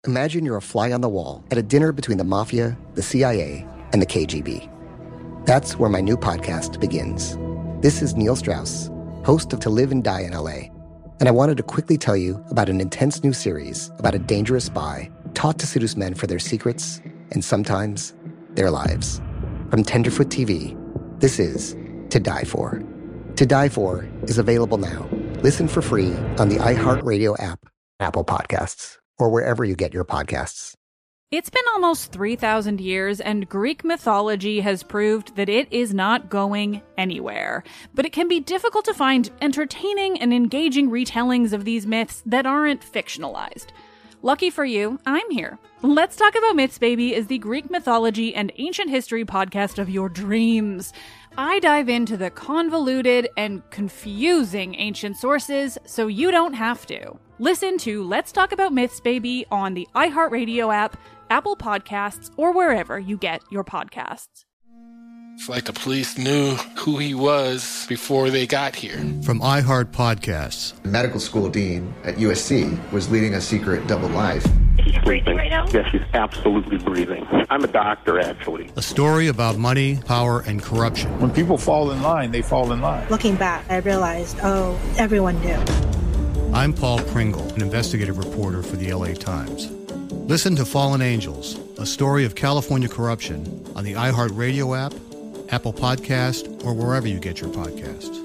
Imagine you're a fly on the wall at a dinner between the mafia, the CIA, and the KGB. That's where my new podcast begins. This is Neil Strauss, host of To Live and Die in LA, and I wanted to quickly tell you about an intense new series about a dangerous spy taught to seduce men for their secrets and sometimes their lives. From Tenderfoot TV, this is To Die For. To Die For is available now. Listen for free on the iHeartRadio app, Apple Podcasts, or wherever you get your podcasts. It's been almost 3,000 years, and Greek mythology has proved that it is not going anywhere. But it can be difficult to find entertaining and engaging retellings of these myths that aren't fictionalized. Lucky for you, I'm here. Let's Talk About Myths, Baby is the Greek mythology and ancient history podcast of your dreams. I dive into the convoluted and confusing ancient sources so you don't have to. Listen to Let's Talk About Myths, Baby on the iHeartRadio app, Apple Podcasts, or wherever you get your podcasts. It's like the police knew who he was before they got here. From iHeart Podcasts. The medical school dean at USC was leading a secret double life. Is he breathing right now? Yes, he's absolutely breathing. I'm a doctor, actually. A story about money, power, and corruption. When people fall in line, they fall in line. Looking back, I realized, everyone knew. I'm Paul Pringle, an investigative reporter for the LA Times. Listen to Fallen Angels, a story of California corruption on the iHeartRadio app, Apple Podcast, or wherever you get your podcasts.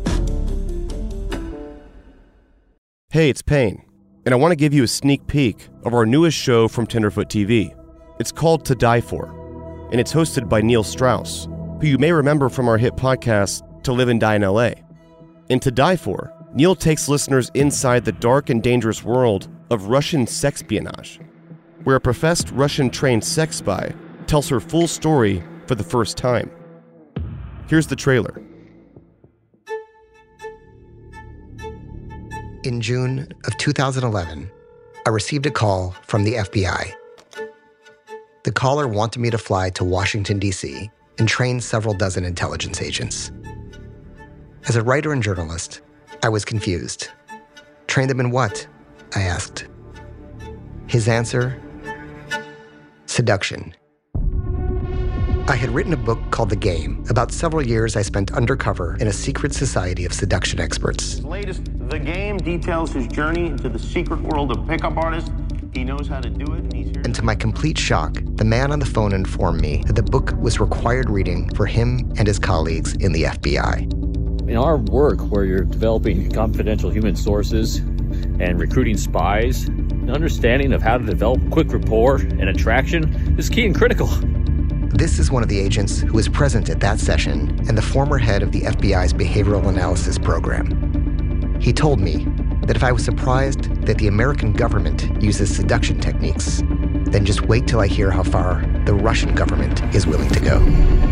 Hey, it's Payne, and I want to give you a sneak peek of our newest show from Tenderfoot TV. It's called To Die For, and it's hosted by Neil Strauss, who you may remember from our hit podcast, To Live and Die in LA. In To Die For, Neil takes listeners inside the dark and dangerous world of Russian sexpionage, where a professed Russian-trained sex spy tells her full story for the first time. Here's the trailer. In June of 2011, I received a call from the FBI. The caller wanted me to fly to Washington, D.C. and train several dozen intelligence agents. As a writer and journalist, I was confused. Train them in what? I asked. His answer? Seduction. I had written a book called The Game about several years I spent undercover in a secret society of seduction experts. His latest, The Game, details his journey into the secret world of pickup artists. He knows how to do it, and he's here. And to my complete shock, the man on the phone informed me that the book was required reading for him and his colleagues in the FBI. In our work, where you're developing confidential human sources and recruiting spies, an understanding of how to develop quick rapport and attraction is key and critical. This is one of the agents who was present at that session and the former head of the FBI's behavioral analysis program. He told me that if I was surprised that the American government uses seduction techniques, then just wait till I hear how far the Russian government is willing to go.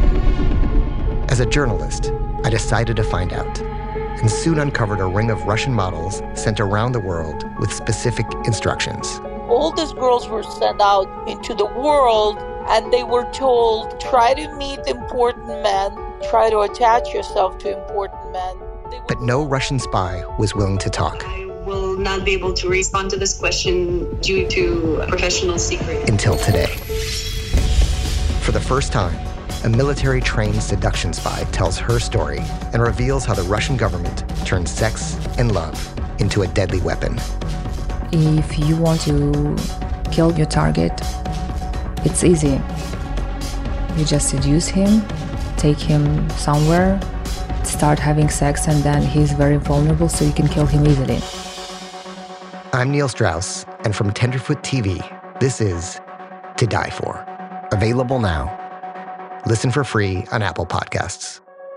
As a journalist, I decided to find out, and soon uncovered a ring of Russian models sent around the world with specific instructions. All these girls were sent out into the world, and they were told, try to meet important men, try to attach yourself to important men. But no Russian spy was willing to talk. I will not be able to respond to this question due to a professional secret. Until today. For the first time, a military-trained seduction spy tells her story and reveals how the Russian government turned sex and love into a deadly weapon. If you want to kill your target, it's easy. You just seduce him, take him somewhere, start having sex, and then he's very vulnerable, so you can kill him easily. I'm Neil Strauss, and from Tenderfoot TV, this is To Die For. Available now. Listen for free on Apple Podcasts.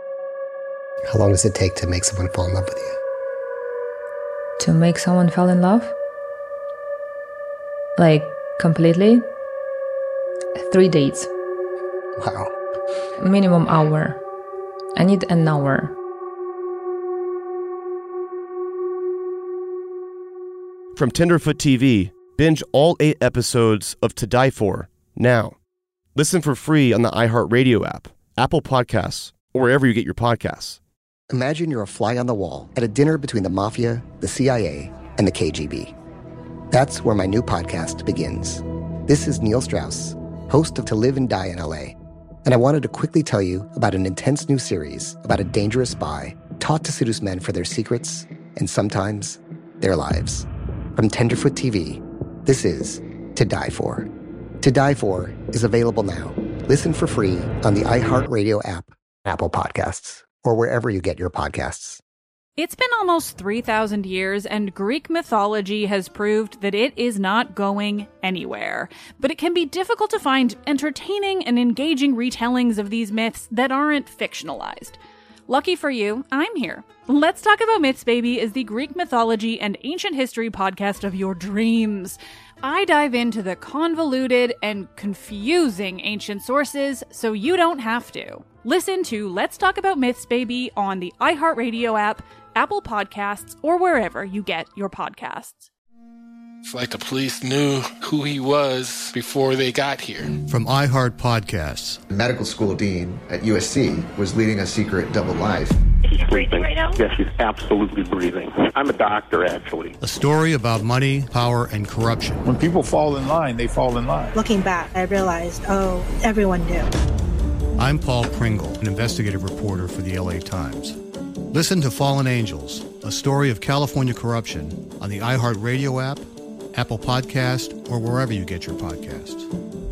How long does it take to make someone fall in love with you? To make someone fall in love? Like, completely? 3 dates. Wow. Minimum hour. I need an hour. From Tenderfoot TV, binge all 8 episodes of To Die For now. Listen for free on the iHeartRadio app, Apple Podcasts, or wherever you get your podcasts. Imagine you're a fly on the wall at a dinner between the mafia, the CIA, and the KGB. That's where my new podcast begins. This is Neil Strauss, host of To Live and Die in LA, and I wanted to quickly tell you about an intense new series about a dangerous spy taught to seduce men for their secrets and sometimes their lives. From Tenderfoot TV, this is To Die For. To Die For is available now. Listen for free on the iHeartRadio app, Apple Podcasts, or wherever you get your podcasts. It's been almost 3,000 years, and Greek mythology has proved that it is not going anywhere. But it can be difficult to find entertaining and engaging retellings of these myths that aren't fictionalized. Lucky for you, I'm here. Let's Talk About Myths, Baby is the Greek mythology and ancient history podcast of your dreams. I dive into the convoluted and confusing ancient sources so you don't have to. Listen to Let's Talk About Myths, Baby on the iHeartRadio app, Apple Podcasts, or wherever you get your podcasts. It's like the police knew who he was before they got here. From iHeart Podcasts. The medical school dean at USC was leading a secret double life. She's breathing right now? Yes, she's absolutely breathing. I'm a doctor, actually. A story about money, power, and corruption. When people fall in line, they fall in line. Looking back, I realized, everyone knew. I'm Paul Pringle, an investigative reporter for the LA Times. Listen to Fallen Angels, a story of California corruption on the iHeartRadio app, Apple Podcast, or wherever you get your podcasts.